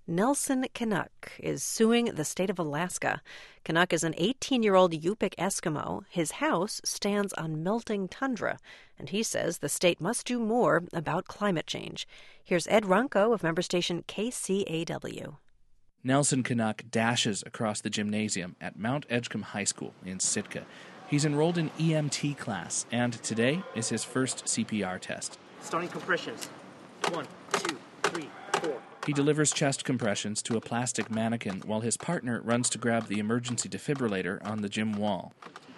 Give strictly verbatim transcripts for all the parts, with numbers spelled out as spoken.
Nelson Canuck is suing the state of Alaska. Canuck is an eighteen-year-old Yupik Eskimo. His house stands on melting tundra, and he says the state must do more about climate change. Here's Ed Runco of member station K C A W. Nelson Canuck dashes across the gymnasium at Mount Edgecombe High School in Sitka. He's enrolled in E M T class, and today is his first C P R test. Starting compressions. One, two, three, four. He delivers chest compressions to a plastic mannequin while his partner runs to grab the emergency defibrillator on the gym wall.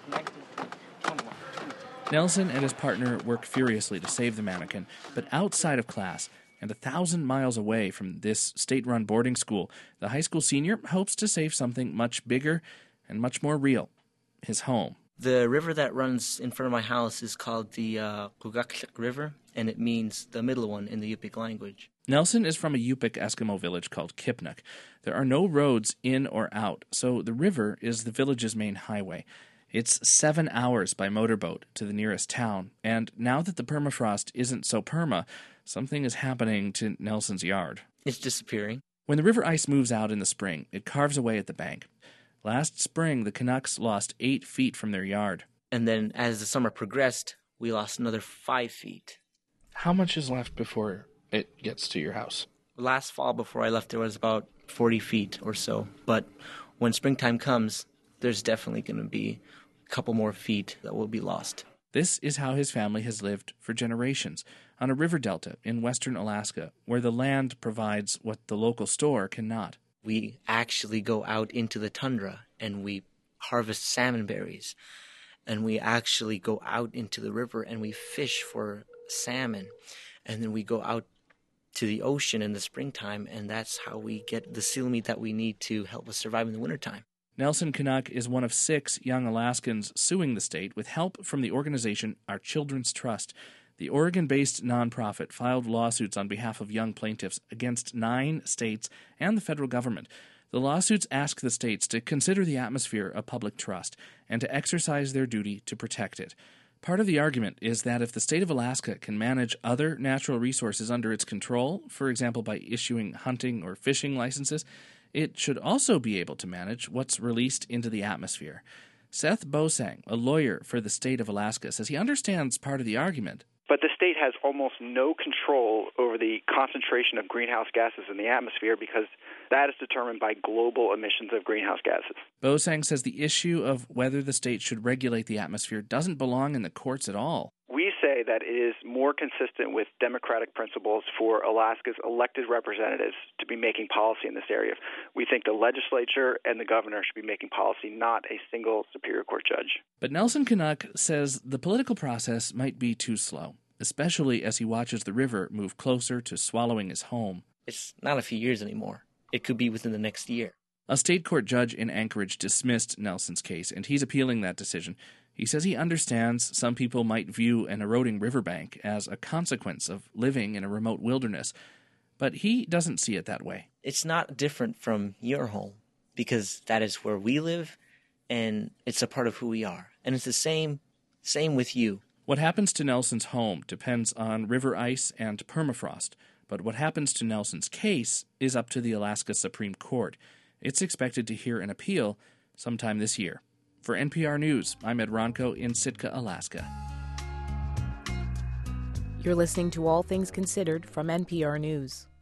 Nelson and his partner work furiously to save the mannequin, but outside of class and a thousand miles away from this state-run boarding school, the high school senior hopes to save something much bigger and much more real: his home. The river that runs in front of my house is called the uh, Kugakshik River, and it means the middle one in the Yupik language. Nelson is from a Yupik Eskimo village called Kipnuk. There are no roads in or out, so the river is the village's main highway. It's seven hours by motorboat to the nearest town, and now that the permafrost isn't so perma, something is happening to Nelson's yard. It's disappearing. When the river ice moves out in the spring, it carves away at the bank. Last spring, the Canucks lost eight feet from their yard. And then as the summer progressed, we lost another five feet. How much is left before it gets to your house? Last fall, before I left, there was about forty feet or so. But when springtime comes, there's definitely going to be a couple more feet that will be lost. This is how his family has lived for generations, on a river delta in western Alaska, where the land provides what the local store cannot. We actually go out into the tundra and we harvest salmon berries. And we actually go out into the river and we fish for salmon. And then we go out to the ocean in the springtime, and that's how we get the seal meat that we need to help us survive in the wintertime. Nelson Canuck is one of six young Alaskans suing the state with help from the organization Our Children's Trust. The Oregon-based nonprofit filed lawsuits on behalf of young plaintiffs against nine states and the federal government. The lawsuits ask the states to consider the atmosphere a public trust and to exercise their duty to protect it. Part of the argument is that if the state of Alaska can manage other natural resources under its control, for example by issuing hunting or fishing licenses, it should also be able to manage what's released into the atmosphere. Seth Bosang, a lawyer for the state of Alaska, says he understands part of the argument. But the state has almost no control over the concentration of greenhouse gases in the atmosphere because that is determined by global emissions of greenhouse gases. Bosang says the issue of whether the state should regulate the atmosphere doesn't belong in the courts at all. We say that it is more consistent with democratic principles for Alaska's elected representatives to be making policy in this area. We think the legislature and the governor should be making policy, not a single Superior Court judge. But Nelson Canuck says the political process might be too slow, especially as he watches the river move closer to swallowing his home. It's not a few years anymore. It could be within the next year. A state court judge in Anchorage dismissed Nelson's case, and he's appealing that decision. He says he understands some people might view an eroding riverbank as a consequence of living in a remote wilderness, but he doesn't see it that way. It's not different from your home, because that is where we live, and it's a part of who we are. And it's the same, same with you. What happens to Nelson's home depends on river ice and permafrost, but what happens to Nelson's case is up to the Alaska Supreme Court. It's expected to hear an appeal sometime this year. For N P R News, I'm Ed Ronco in Sitka, Alaska. You're listening to All Things Considered from N P R News.